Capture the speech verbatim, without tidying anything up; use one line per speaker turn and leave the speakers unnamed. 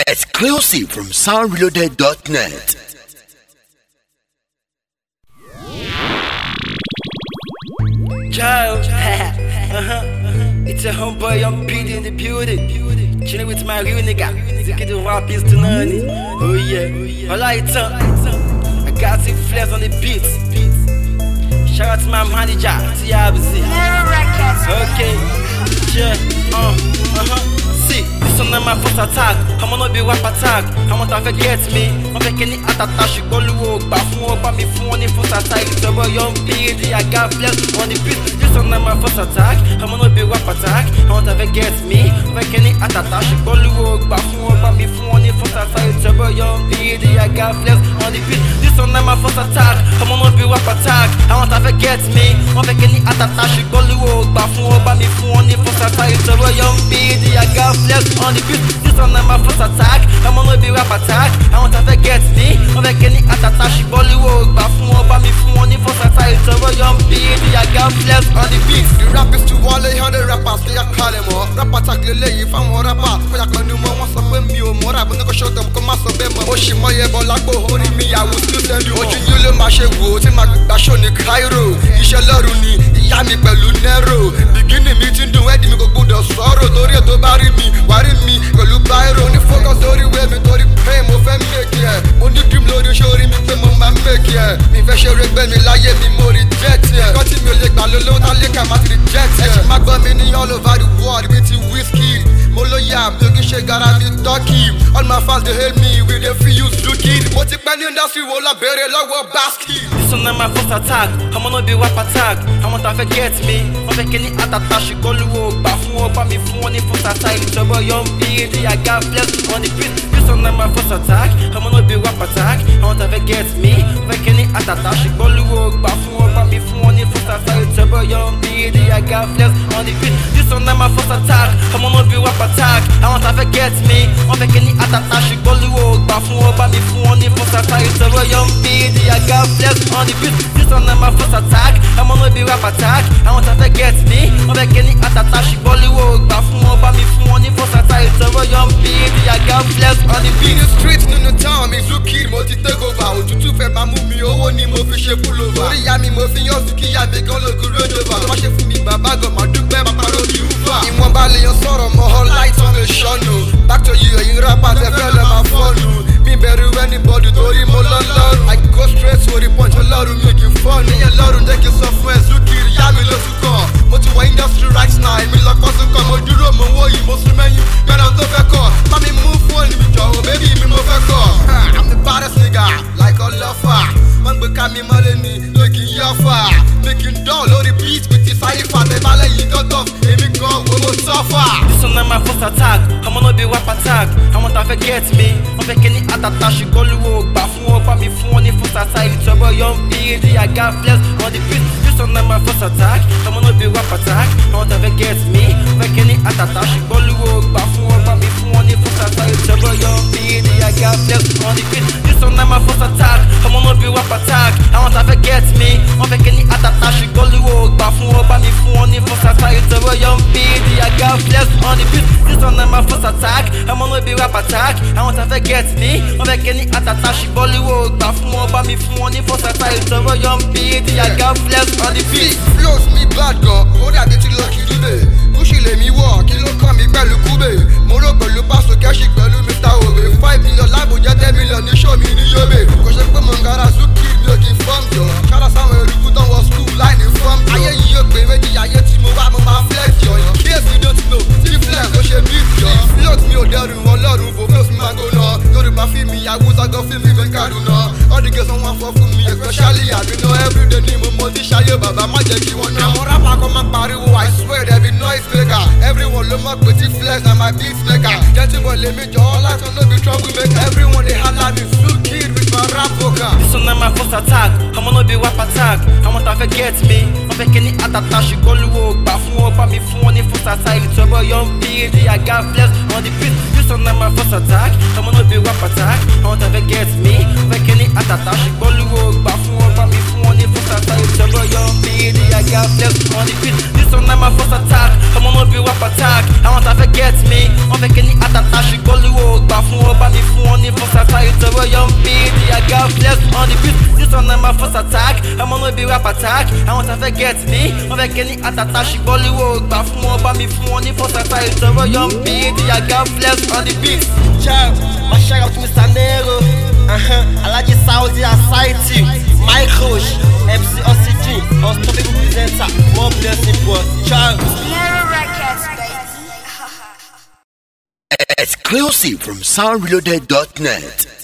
Exclusive from sound reloaded dot net.
Child, uh-huh. It's a homeboy, I'm P D in the building. Chilling with my real nigga. Ziki the rap is to none. Oh yeah, I light up. I got some flares on the beats. Shout out to my manager, T I B Z. Okay, yeah, uh, uh-huh. See, this one my first attack. I'm gonna be rap attack. I want to forget me. I'm making it at a tash. You go look back from over me for the first attack. It's over young P D. I got flares on the beat. This one my first attack. I'm gonna be rap attack. I want to forget me. I'm making it at a tash. You go look back from over me for the first attack. It's over young P D. I got flares on the beat. This one my first attack. I'm gonna be rap attack. I want to forget me. I'm making it at a tash. You go look back from over me for the first attack. It's over young P D. I got flares on the beat. This one my first attack. I'm gonna be rap attack. I want to forget me. I'm making it at a tash. You go look back from over me for the first attack. It's over young P D. I got flares on the beat.
The rap is too all they hundred rappers. They are calling more. Rap attack le lay if I'm more rapper. For ya can do more. Once up with me or more. I'm gonna show them come up with me. Oshi my ebo like go hold me. I will still send you. Oji you le mashe wo. Ti ma gba show ni Cairo. Iṣẹ́ lọ́run ni ìyá mi pẹ̀lú Nero. Beginning mi ti ń dùn ẹ̀dí mi kò gbọdọ̀ sọ̀rọ̀. Torí ẹ̀ tó bá rí mi wà rí mi pẹ̀lú Cairo. Ní focus lórí wé mi torí pé mo fẹ́ make ẹ̀. Mo ní dream lórí sórí mi pé mo máa make ẹ̀. Mi fẹ́ ṣe eré gbẹ́ mi láyé mi mo reject ẹ̀. Kọ́tí mi ò lè gbà lólówó tá lè kà má ti reject ẹ̀. Ẹ ṣì máa gbọ́ mi ní all over the world bí ti Wizkid. Mo ló yà mi ò kí ṣe gara bí Turkey. All my fans dey hail me with a few Zuki. Mo ti pẹ́ ní industry wo lọ bèrè lọ́wọ́ Basky.
This one my first attack. I'm gonna be rap attack. I want to forget me. I'm making it at a tash. You go look back from over me for the first attack. It's over young P D. I got flares on the beat. This one my first attack. I'm gonna be rap attack. I want to forget me. I'm making it at a tash. You go look back from over me for the first attack. It's over young P D. I got flares on the beat. This one my first attack. I'm gonna be rap attack. I want to forget me. I'm making it at a tash. You go look back from over me for the first attack. It's over young P D. I got flares on the beat. This one my first attack. I'm gonna be rap attack. I want to forget me. I'm making it at a tash. You go look back from over me for the first attack. It's over young P D. I got flares on the beat.
In the streets nínú town mi Zuki mo ti take over. Òtútù fẹ́ máa mú mi owó ni mo fi ṣe pullover. Orí ìyá mi mo fi yàn Zuki ìyá mi gan lóògùn road over. Tó bá ṣe fún mi bàbá gan máa dúpẹ́ bàbá lórí uber. Ìwọ̀nba lè yan sọ̀rọ̀ mọ́ all light on the ṣọ́nù. Back to you ẹ̀yin rappers ẹ fẹ́ lọ máa fọ́ọ̀nù. Mi bẹ̀rù anybody torí mo lọ lọ́rùn. I go straight to the punch ọlọ́run mi kì í fọ́ọ̀nù. Ìyẹn lọ́rùn jẹ́ kí n sọ fún ẹ Zuki ìyá mi ló tún kàn. Mo ti wọ industry right now èmi lọ pọ́ sí kan. Mo dúró mo wó yìí mo sún mẹ́yìn. Gbẹ́dọ̀ tó fẹ́ kọ̀ bá mi mú fóònù mi jọ̀wọ́ bébí mi mo fẹ́ kọ̀. I'm the baddest nigga like Ọlọ́fà. Wọ́n gbé ká mi mọ́lé ni lókì yọ́fà. Making doll lórí beat with the sáyífà. Tẹ̀bálẹ̀ yìí dọ́tọ̀ èmi gan wo mo sọ́fà.
This one my first attack. I'm gonna be rap attack. I want to forget me. I'm making it at a tash. You go look back from over me for the first attack. It's over young P D. I got flares on the beat. This one my first attack. I'm gonna be rap attack. I want to forget me. I'm making it at a tash. You go look back from over me for the first attack. It's over young P D. I got flares on the beat. This one my first attack. I'm gonna be rap attack. I want to forget me. I'm making it at a tash. You go look back from over me for the first attack. It's over young P D. I got flares on the beat. This one my first attack. I'm gonna be rap attack. I want to forget me. I'm making it at a tash. You go look back from over me for the first attack. It's over young P D. I got flares on the beat.
Flows mi bad gan, ó dàbí ti lọ kìí dúbẹ̀. Kúṣì lèmi wọ̀, kí ló kàn mí pẹ̀lú kúbẹ̀. Mo rò pẹ̀lú pásò kẹ́ṣì pẹ̀lú Mr Obe. Five million láàbò jẹ́ ten million ní show mi ní Yobe. Kò ṣe pé mo ń gara Zuki mi ò kì í fọ́ọ̀mù jọ. Ṣáná sáwọn eruku tán wọ school láì ní fọ́ọ̀mù jọ. Ayé yìí yóò pé méjì, ayé tí mo wá mo máa flex jọ. Case you don't know, tí flex ló ṣe big jọ. Float mi ò dẹrù wọn lọ́rùn, bò float mi máa gbóná. Yorùbá fi mi ìyàwó sago fi mi fẹ́ Kaduna. All the girls wọn fọ́ fún mi, especially àbínú everyday ni mo mọ ti ṣayé bàbá má jẹ́ kí wọ́n ná. Àwọn rápá kan máa pariwo, I swear there be noise maker. Everyone ló mọ̀ pé tí flex na my beat maker. Gentleman lèmi jọ ọ́ láti no be trouble maker. Everyone dey holla me Zuki with my rap vocal.
This one my first attack. I'm gonna be rap attack. I want to forget me. I'm making it at a tash. You go look back from over me for the first attack. It's over young P D. I got flares on the beat. This one my first attack. I'm gonna be rap attack. I want to forget me. I'm making it at a tash. You go look back from over me for the first attack. It's over young P D. I got flares on the beat. This one my first attack. I'm gonna be rap attack. I want to forget me. I'm making it at a tash. You go look back from over bí rap attack. Àwọn tá fẹ́ get me, wọ́n fẹ́ kẹ́ ní àtàtà. Ṣùgbọ́n líwo gbà fún wọn, bá mi fún wọn ní fọ́sàtà. Ìtọ́rọ̀ Young P, I got flex on the beat. Ciao, my shout out to Mister Nero. Uh-huh, Alaji Saudi Ascites, Microsh, M C Oxygen, Unstoppable Presenter, more blessing for Ciao.
Nero Records, baby.
Exclusive from sound reloaded dot net.